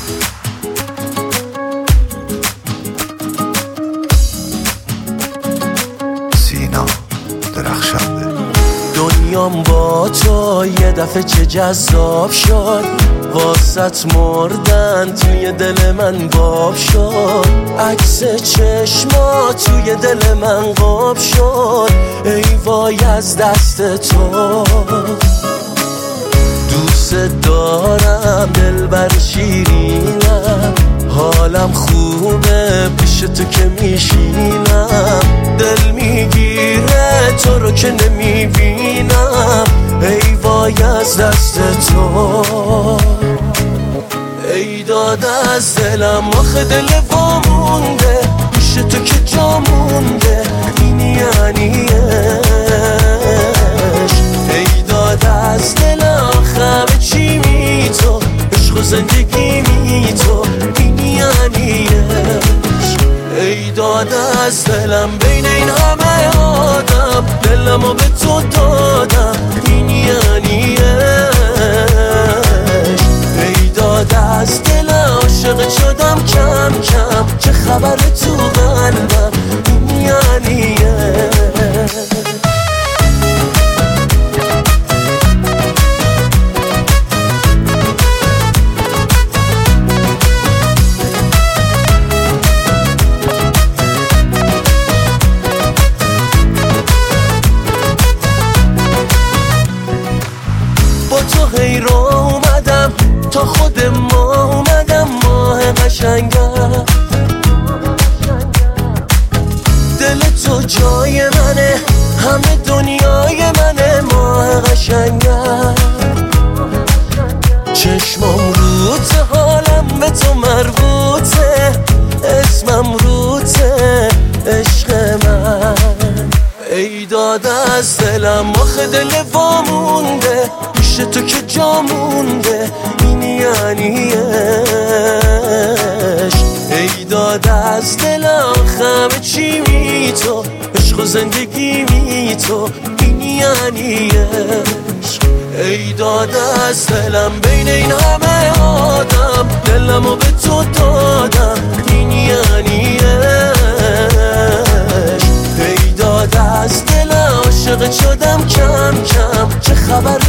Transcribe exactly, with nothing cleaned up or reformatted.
سینا درخشنده. دنیام با تو یه دفعه چه جذاب شد، واسط مردن توی دل من باب شد، عکس چشما توی دل من قاب شد، ای وای از دست تو. دوست دارم دلبر شیرینم، حالم خوبه پیش تو که میشینم، دل میگیره تو رو که نمیبینم، ای وای از دست تو. ای داده از دلم آخه دل وامونده، پیش تو که جا مونده، این یعنی عشق. ای داده از دلم آخه چی می تو، عشق و زندگی می تو، این یعنی عشق. ای داده از دلم بین این همه آدم، دلمو به تو دادم، این یعنی عشق. ای داده از دلم عاشق شدم کم کم، چه خبر تو قلبم، این یعنی عشق. تو هی رو اومدم تا خود ما اومدم، ماه قشنگم. دل تو جای منه، همه دنیای منه، ماه قشنگم. چشمم روته، حالم به تو مربوطه، اسمم روته، عشق من. ای داده از دلم آخه دل وامونده، پیش تو که جا مونده، این یعنی عشق. ای داده از دلم همه چی می تو، عشق و زندگی می تو، این یعنی عشق. ای داده از دلم بین این همه آدم، دلمو به تو دادم، این یعنی عشق. ای داده از دلم عاشق شدم کم کم، چه خبر